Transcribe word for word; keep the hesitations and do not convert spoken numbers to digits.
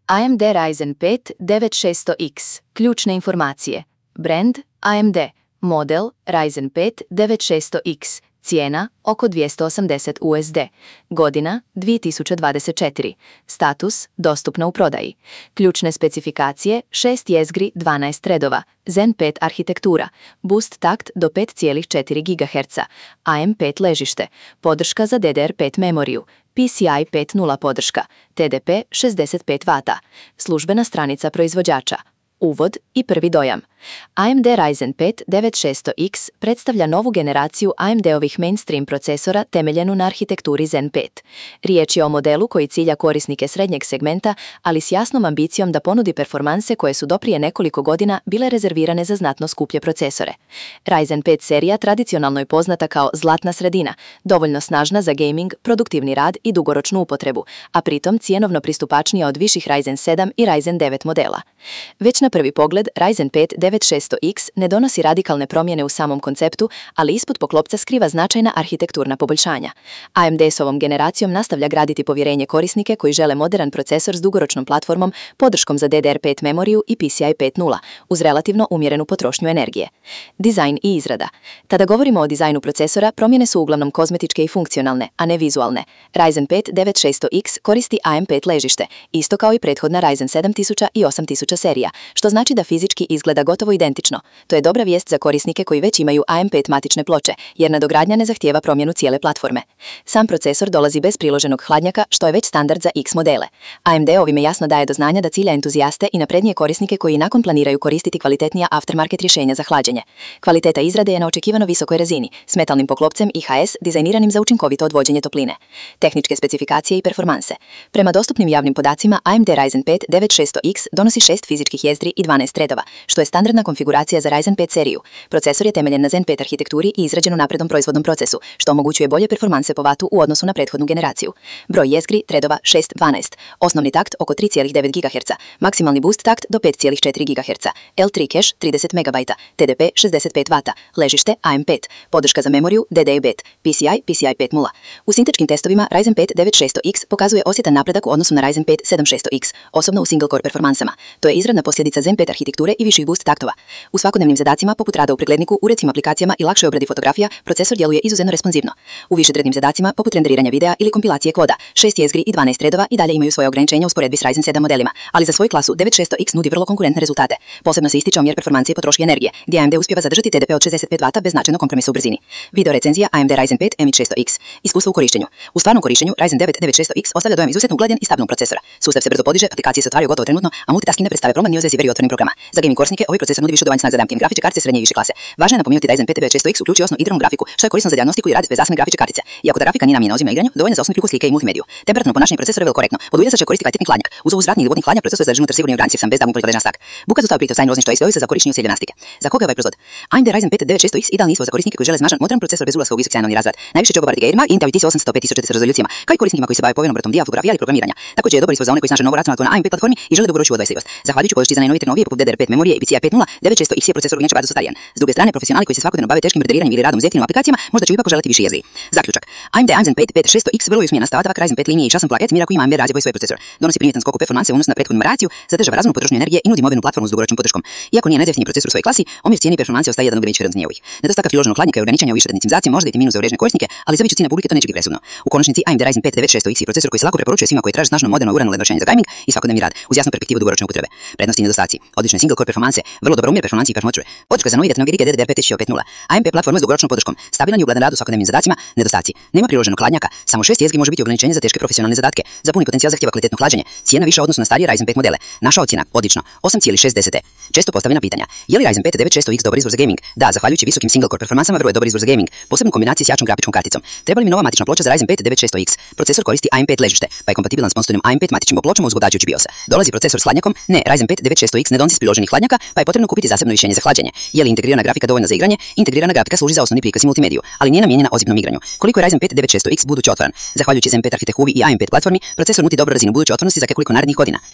A M D Ryzen pet devet šesto X. Ključne informacije. Brand A M D. Model Ryzen pet devet šesto X. Cijena oko dvjesto osamdeset U S D. Godina dvije tisuće dvadeset četiri. Status dostupna u prodaji. Ključne specifikacije šest jezgri dvanaest redova. Zen pet arhitektura. Boost takt do pet zarez četiri gigaherca. A M pet ležište. Podrška za D D R pet memoriju. P C I pet nula podrška. T D P šezdeset pet vata. Službena stranica proizvođača. Uvod i prvi dojam. A M D Ryzen pet devet šesto X predstavlja novu generaciju A M D-ovih mainstream procesora temeljenu na arhitekturi Zen pet. Riječ je o modelu koji cilja korisnike srednjeg segmenta, ali s jasnom ambicijom da ponudi performanse koje su do prije nekoliko godina bile rezervirane za znatno skuplje procesore. Ryzen pet serija tradicionalno je poznata kao zlatna sredina, dovoljno snažna za gaming, produktivni rad i dugoročnu upotrebu, a pritom cjenovno pristupačnija od viših Ryzen sedam i Ryzen devet modela. Već na prvi pogled, Ryzen pet devet šesto X ne donosi radikalne promjene u samom konceptu, ali ispod poklopca skriva značajna arhitekturna poboljšanja. A M D s ovom generacijom nastavlja graditi povjerenje korisnike koji žele moderan procesor s dugoročnom platformom, podrškom za D D R pet memoriju i P C I pet nula, uz relativno umjerenu potrošnju energije. Dizajn i izrada. Tada govorimo o dizajnu procesora, promjene su uglavnom kozmetičke i funkcionalne, a ne vizualne. Ryzen pet devet šesto X koristi A M pet ležište, isto kao i prethodna Ryzen sedam tisuća i osam tisuća serija, što znači da fizički izgleda gotovo identično. To je dobra vijest za korisnike koji već imaju A M pet matične ploče, jer nadogradnja ne zahtijeva promjenu cijele platforme. Sam procesor dolazi bez priloženog hladnjaka, što je već standard za X modele. A M D ovime jasno daje do znanja da cilja entuzijaste i naprednije korisnike koji nakon planiraju koristiti kvalitetnija aftermarket rješenja za hlađenje. Kvaliteta izrade je na očekivano visokoj razini, s metalnim poklopcem I H S dizajniranim za učinkovito odvođenje topline. Tehničke specifikacije i performanse. Prema dostupnim javnim podacima, A M D Ryzen pet devet šesto X donosi šest fizičkih jezdri i dvanaest redova, što je standardna konfiguracija za Ryzen pet seriju. Procesor je temeljen na Zen pet arhitekturi i izrađen u naprednom proizvodnom procesu, što omogućuje bolje performanse po vatu u odnosu na prethodnu generaciju. Broj jezgri redova šest dvanaest. Osnovni takt oko tri zarez devet gigaherca, maksimalni boost takt do pet zarez četiri gigaherca, L tri cache trideset megabajta, T D P šezdeset pet vata, ležište A M pet, podrška za memoriju D D R pet, P C I P C I pet nula. U sintetičkim testovima Ryzen pet devet šesto X pokazuje osjetan napredak u odnosu na Ryzen pet sedam šesto X, osobno u single core performansama. To je izravna posljedica Zen pet arhitekture i viših boost taktova. U svakodnevnim zadacima poput rada u pregledniku, uredcima aplikacijama i lakšoj obradi fotografija, procesor djeluje izuzetno responsivno. U višetrednim zadacima poput renderiranja videa ili kompilacije koda, šest jezgri i dvanaest redova i dalje imaju svoje ograničenja u usporedbi s Ryzen sedam modelima, ali za svoju klasu devet šesto X nudi vrlo konkurentne rezultate. Posebno se ističe omjer performancije i potrošnje energije, gdje A M D uspijeva zadržati T D P od šezdeset pet vata bez značajnog kompromisa u brzini. Video recenzija A M D Ryzen pet M šesto X. Iskustvo u korištenju. U stvarnom korištenju Ryzen devet devet šesto X ostavlja dojam izuzetno uglađen i stabilnog procesora. Sustav se brzo podiže, aplikacije se otvaraju gotovo trenutno, a multitasking ne predstavlja problem ni uz i otvorenih programa. Za gaming korisnike ovaj procesor nudi više dovoljno snage za damkim grafičke kartice srednje i više klase. Važno je napomenuti da Ryzen pet devet šesto X uključuje osnovnu idranu grafiku, što je korisno za dijagnostiku i rad bez zasebne grafičke kartice. Iako ta grafika nije namijenjena ozbiljnom igranju, dovoljna za osnovni prikaz slike i multimediju. Temperaturno ponašanje procesora je vrlo korektno. Pod uvjetom se koristi kvalitetni hladnjak. Uz ovu zratni ili vodni hladnjak procesor zadrži unutar sigurni ogranici sam bez davnog polikladežna stak. Buka zostava prito sajn rozništvo i sve za korištenje uslijed gimnastike. Za koga je ovaj proizvod? A M D Ryzen pet devet šesto X idealni izbor za korisnike koji žele snažan modern procesor bez ulaska u visok cjenovni razred. Najviše će ogovarati gamerima i Intel i osamsto pet tisuća rezolucijama, kao i korisnicima koji se bave povjerenom obratom dia, fotografija ili programiranja. Također je dobar izbor za one koji snaže novo računalstvo na A M D platformi i žele dugoročnu odvojstivost. Zahvaljujući podršci za najnovije tehnologije poput D D R pet memorije i P C I pet nula, devet šesto X je procesor inače brzo starijan. S druge strane, profesionali koji se svakodnevno bave teškim renderiranjem ili radom s jeftinim aplikacijama možda će ipak poželjeti više jezgri. Zaključak. A M D Ryzen pet devet šesto X vrlo je usmjeren na stavak Ryzen pet linije i časan plaket mira koji ima A M D razvoj svoj procesor. Donosi primjetan skok u performanse u odnosu na prethodnu generaciju, zadržava razumnu potrošnju energije i nudi modernu platformu s dugoročnom podrškom. Iako nije najjeftiniji procesor u svojoj klasi, omjer cijene i performanse ostaje jedan od ograničenih njegovih. Nedostatak priloženog hladnjaka i ograničenja u višetrednim zadacima može biti minus za uređene korisnike, ali za veću cijenu publike to neće biti presudno. U konačnici A M D Ryzen pet devet šesto X je procesor koji se lako preporučuje svima koji traže snažno moderno i uravnoteženo rješenje za gaming i svakodnevni rad uz jasnu perspektivu dugoročne upotrebe. Prednosti i nedostaci. Odlične single core performanse, vrlo dobar omjer performancije i performature. Podrška za novije tehnologije D D R pet tisuću pet nula. A M D platforma s dugoročnom podrškom. Stabilan i ugladan rad u svakodnevnim zadacima. Nedostaci. Nema priloženog hladnjaka. Samo šest jezgri može biti ograničenje za teške profesionalne zadatke. Za puni potencijal zahtjeva kvalitetno hlađenje. Cijena viša odnosno na starije Ryzen pet modele. Naša ocjena odlično. osam zarez šest. Često postavljena pitanja. Je li Ryzen pet devet šesto X dobar izbor za gaming? Da, zahvaljujući visokim single core performansama vrlo je dobar izbor za gaming, posebno u kombinaciji s jačom grafičkom karticom. Treba li mi nova matična ploča za Ryzen pet devet šesto X? Procesor koristi A M pet ležište, pa je kompatibilan s postojenim A M pet matičnim pločama uz vodajući BIOS-a. Dolazi procesor s hladnjakom? Ne, Ryzen pet devet šesto X ne donosi priloženih hladnjaka, pa je potrebno kupiti zasebno rješenje za hlađenje. Je li integrirana grafika dovoljna za igranje? Integrirana grafika služi za osnovni prikaz i multimediju, ali nije namijenjena ozbiljnom igranju. Koliko je Ryzen pet devet šesto X budući otvoren? Zahvaljujući Zen pet arhitekturi i A M pet platformi, procesor nudi dobru razinu buduće otvorenosti za nekoliko narednih godina.